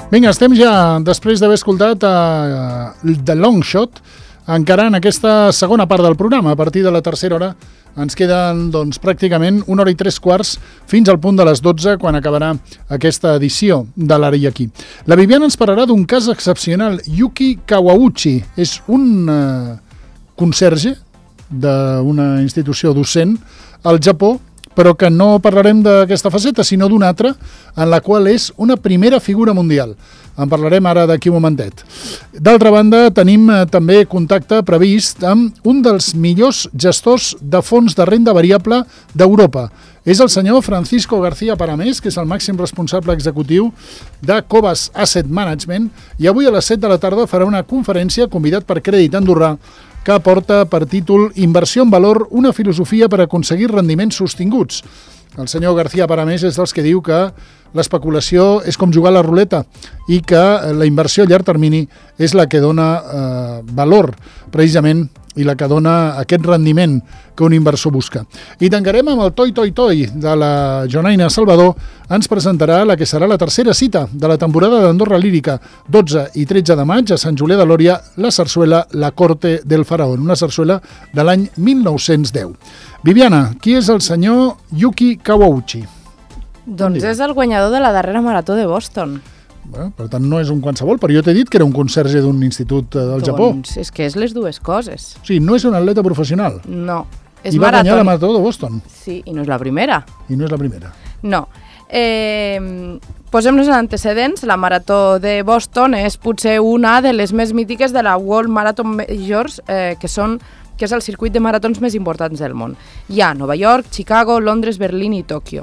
Vinga, estem ja, després d'haver escoltat The Long Shot, encara en aquesta segona part del programa. A partir de la tercera hora ens queden doncs, pràcticament 1 hora i 3/4 fins al punt de les 12, quan acabarà aquesta edició de l'Ara i Aquí. La Viviana ens parlarà d'un cas excepcional. Yuki Kawauchi és un conserge d'una institució docent al Japó, però que no parlarem d'aquesta faceta, sinó d'una altra, en la qual és una primera figura mundial. En parlarem ara d'aquí un momentet. D'altra banda, tenim també contacte previst amb un dels millors gestors de fons de renda variable d'Europa. És el senyor Francisco García Paramés, que és el màxim responsable executiu de Cobas Asset Management, i avui a les 7 de la tarda farà una conferència convidat per Crèdit Andorrà, que porta per títol Inversió en valor, una filosofia per aconseguir rendiments sostinguts. El senyor García Paramés és dels que diu que l'especulació és com jugar a la ruleta i que la inversió a llarg termini és la que dona valor, precisament, i la que dona aquest rendiment que un inversor busca. I tancarem amb el Toi Toi Toi de la Jonaina Salvador. Ens presentarà la que serà la tercera cita de la temporada d'Andorra Lírica, 12 i 13 de maig, a Sant Julià de Lòria, la sarsuela La Corte del Faraón, una sarsuela de l'any 1910. Viviana, qui és el senyor Yuki Kawauchi? Doncs és el guanyador de la darrera marató de Boston. Bueno, per tant, no és un qualsevol, però jo t'he dit que era un conserge d'un institut del Japó. Doncs és que és les dues coses. O sigui, no és un atleta professional. No, és I va guanyar la marató de Boston. Sí, i no és la primera. I no és la primera. No. Posem-nos en antecedents. La marató de Boston és potser una de les més mítiques de la World Marathon Majors, que és el circuit de maratons més importants del món. Hi ha Nova York, Chicago, Londres, Berlín i Tòquio.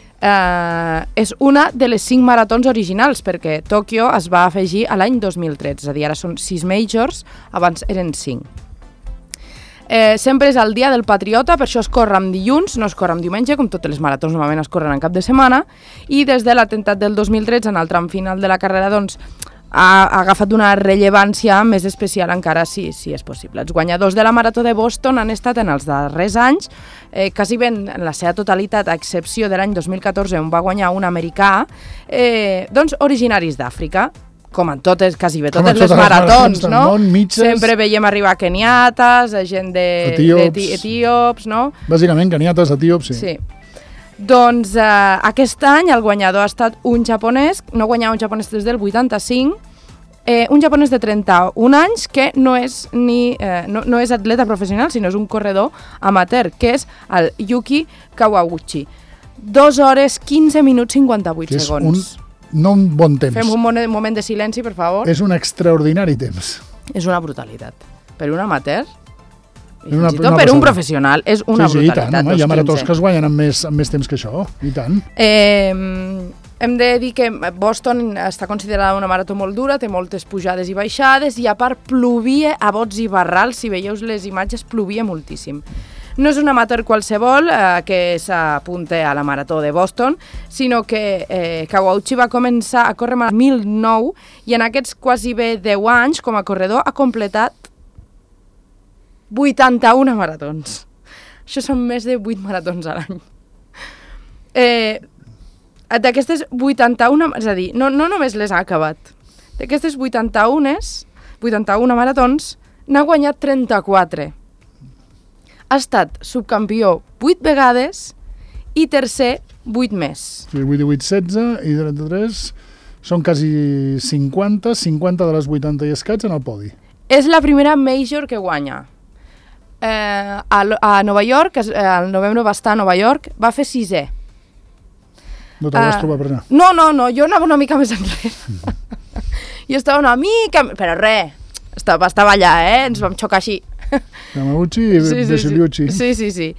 És una de les 5 maratons originals, perquè Tòquio es va afegir a l'any 2013, és a dir, ara són 6 majors, abans eren 5. Sempre és el dia del patriota, per això es corre amb dilluns, no es corre amb diumenge, com totes les maratons normalment es corren en cap de setmana, i des de l'atemptat del 2013, en el tram final de la carrera, doncs, ha agafat una rellevància més especial encara, si és possible. Els guanyadors de la marató de Boston han estat en els darrers anys, quasi ben en la seva totalitat, a excepció de l'any 2014, on va guanyar un americà, doncs originaris d'Àfrica, com en totes, quasi bé totes les maratons, no? Sempre veiem arribar keniates, gent d'etíops, no? Bàsicament, keniates, etíops, sí. Doncs aquest any el guanyador ha estat un japonès, no guanyava un japonès des del 85, un japonès de 31 anys que no és atleta professional, sinó és un corredor amateur, que és el Yuki Kawauchi. 2 hores, 15 minuts, 58 segons. No un bon temps. Fem un moment de silenci, per favor. És un extraordinari temps. És una brutalitat. Per un amateur, i fins i tot per un professional, és una brutalitat. I tant, hi ha maratons que es guanyen amb més temps que això, i tant. Hem de dir que Boston està considerada una marató molt dura, té moltes pujades i baixades, i a part plovia a bots i barrals, si veieu les imatges, plovia moltíssim. No és un amateur qualsevol que s'apunta a la marató de Boston, sinó que Kawauchi va començar a córrer el 2009 i en aquests quasi bé 10 anys com a corredor ha completat 81 maratons. Això són més de 8 maratons a l'any. D'aquestes 81, és a dir, no només les ha acabat. D'aquestes 81 maratons, n'ha guanyat 34. Ha estat subcampió 8 vegades i tercer 8 més. 8 i 8, 16 i 33 són quasi 50 de les 80 i escaig en el podi. És la primera major que guanya. A Nova York, al novembre va estar a Nova York, va fer 6è. No te'l vas trobar per allà? No, jo anava una mica més enrere. Jo estava una mica... Però res, estava allà, ens vam xocar així. Yamauchi i Vesiliuchi. Sí.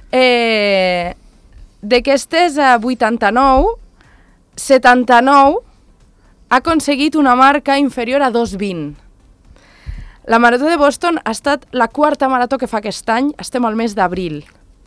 D'aquestes 89, 79 ha aconseguit una marca inferior a 2:20. La marató de Boston ha estat la 4ª marató que fa aquest any, estem al mes d'abril.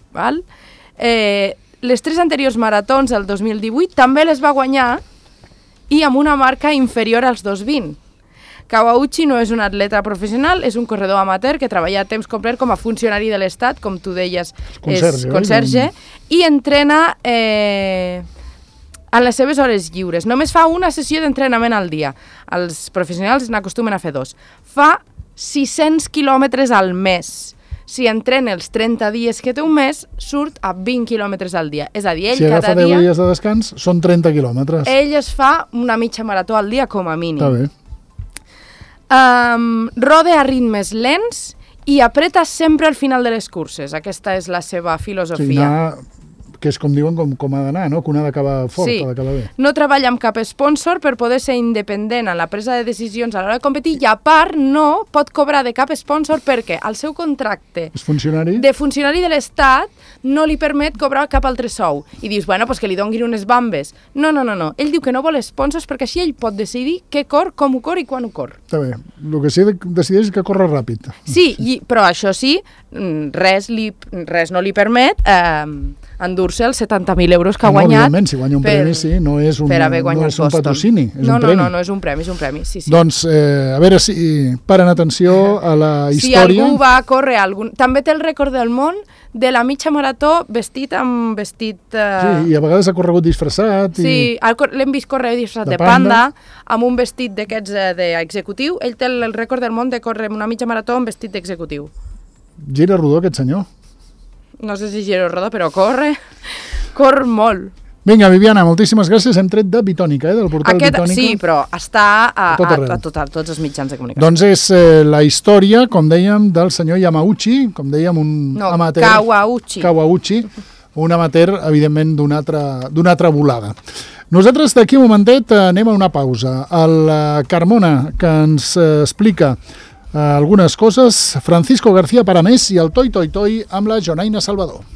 Les 3 anteriors maratons del 2018 també les va guanyar i amb una marca inferior als 2:20. Kawauchi no és un atleta professional, és un corredor amateur que treballa a temps complet com a funcionari de l'Estat, com tu deies, és conserge, i entrena en les seves hores lliures. Només fa una sessió d'entrenament al dia. Els professionals n'acostumen a fer 2. Fa 600 quilòmetres al mes. Si entrena els 30 dies que té un mes, surt a 20 quilòmetres al dia. És a dir, ell si cada agafa 10 dia... dies de descans, són 30 quilòmetres. Ell es fa una mitja marató al dia com a mínim. Està bé. Rode a ritmes lents i apreta sempre al final de les curses. Aquesta és la seva filosofia. Sí, anar, que és com diuen com ha d'anar, no? Que un ha d'acabar fort, Sí. ha d'acabar bé. No treballa amb cap sponsor per poder ser independent en la presa de decisions a l'hora de competir i a part no pot cobrar de cap sponsor perquè el seu contracte És funcionari? de funcionari de l'Estat no li permet cobrar cap altre sou. I dius, bueno, pues que li donguin unes bambes. No. Ell diu que no vol sponsors perquè així ell pot decidir què cor, com ho cor i quan ho cor. Està bé. El que sí decideix és que corre ràpid. Sí, però això sí, res no li permet endur-se els 70.000 euros que ha guanyat. Evidentment, si guanya un premi, sí, no és un, per haver guanyat no és un Boston. patrocini, és un No, premi. no és un premi, és un premi, sí. Doncs, a veure si paren atenció a la Si història. algú va córrer també té el rècord del món de la mitja marató vestit amb vestit... Sí, i a vegades ha corregut disfressat. Sí, l'hem vist córrer disfressat de de panda, amb un vestit d'aquests d'executiu. Ell té el rècord del món de córrer una mitja marató amb vestit d'executiu. Gira rodó, aquest senyor. No sé si giro roda, però corre molt. Vinga, Viviana, moltíssimes gràcies. Hem tret de Bitònica, del portal Bitònica. Sí, però està a tots els mitjans de comunicació. Doncs és la història, com dèiem, del senyor Yamauchi, com dèiem, un amateur... Kawauchi, un amateur, evidentment, d'una altra volada. Nosaltres d'aquí un momentet anem a una pausa. El Carmona, que ens explica algunes coses, Francisco García Paramés i el Toi Toi Toi amb la Jonaina Salvador.